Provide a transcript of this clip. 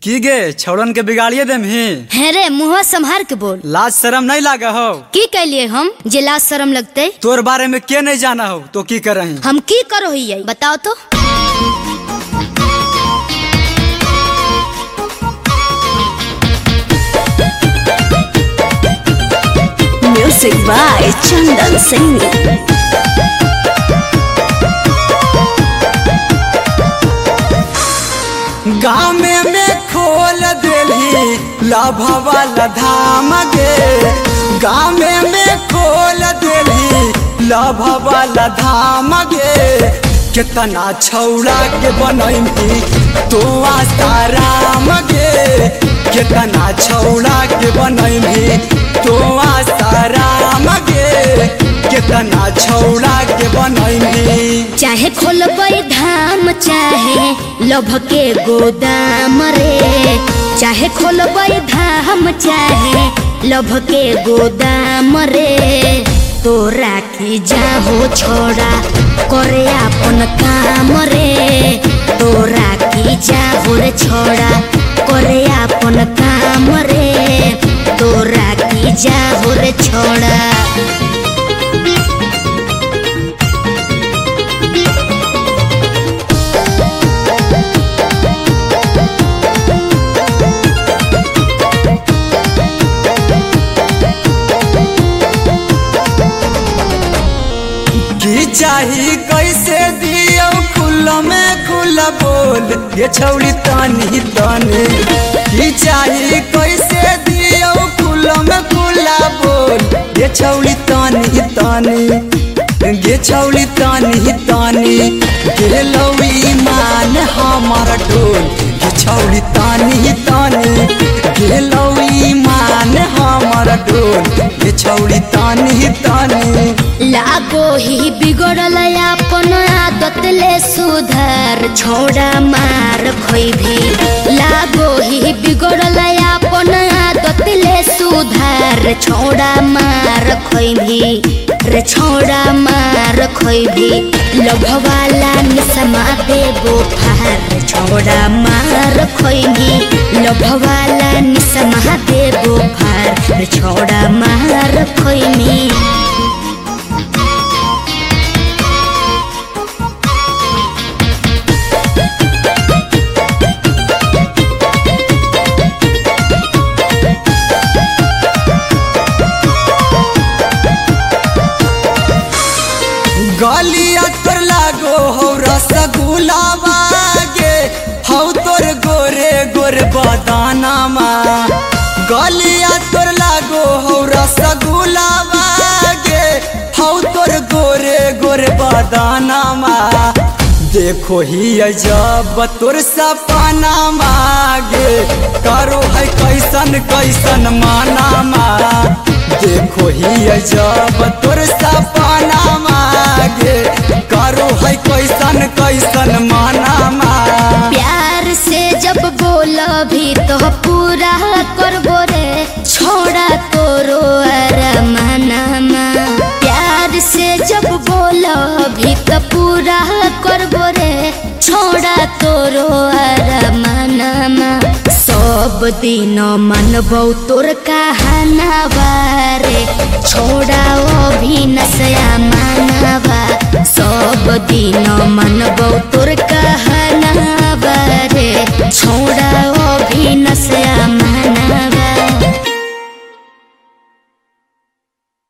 की गे छौड़न के बिगाड़िए देम ही। है रे मुँह संभार के बोल। लाज शरम नहीं लागा हो? की कैलिए हम जे लाज शरम लगते? तोर बारे में के नहीं जाना हो तो की कर रही? हम की करो ही बताओ तो। Music by Chandan Singh. गाँव में खोल देली लाभा वाला धाम गे। गाँव में खोल देली लाभा वाला धाम गे। कितना छौड़ा के बनैमी तो आसाराम गे। कितना छौड़ा के बनैमी तो आसाराम गे। कितना छौड़ा के बनैमी। चाहे खोलबई धाम चाहे लोभ के गोदाम रे। चाहे खोलबई धाम चाहे लोभ के गोदाम रे। तो राखी जाहो छोड़ा करे अपन काम रे। तो राखी जाहो रे छोड़ा करे अपन काम रे। तो राखी जाहो रे छोड़ा। की चाही कैसे दियो खुला में खुला बोल ये छौड़ी तानी तानी। की चाही कैसे दियो खुला में खुला बोल ये छौड़ी तानी तानी। ये छौड़ी तानी तानी गेलो ईमान हमारा डोल। ये छौड़ी तानी तानी गेलो ईमान हमारा डोल। ये छौड़ी तानी तानी। लागो ही बिगड़ल अपन आदत ले सुधार छोड़ा मार खोई भी। लागो ही बिगड़ल अपन आदत ले सुधार छोड़ा मार खोई भी। रे छोड़ा मार खोई भी लोभवाला निसमा देबो फार। छोड़ा मार खोई भी लोभवाला निसमा देबो फार। छोड़ा मार खोई भी। गलिया तोर लागो हो रसगुल्ला गे। हौ तोर गोरे गोरे बदानामा। गलिया तोर लागो हो रसगुल्ला गे। हौ तोर गोरे गोरे बदानामा। देखो ही जब तोर सपनामा गे। करो है कैसन कैसन मानामा। देखो ही जब तोर सपनामा गे। करो है कैसन कैसन मानामा। प्यार से जब बोलो भी तो पूरा करबो रे छोड़ा तोरो अरमानमा। प्यार से जब बोलो भी तो पूरा करबो रे छोड़ा तोरो अरमानमा। सब दिन मनबो तोर कहानावा रे छोड़ा भी नशा मानवा। सब दिन मनबो तोर कहानावा रे छोड़ा भी नशा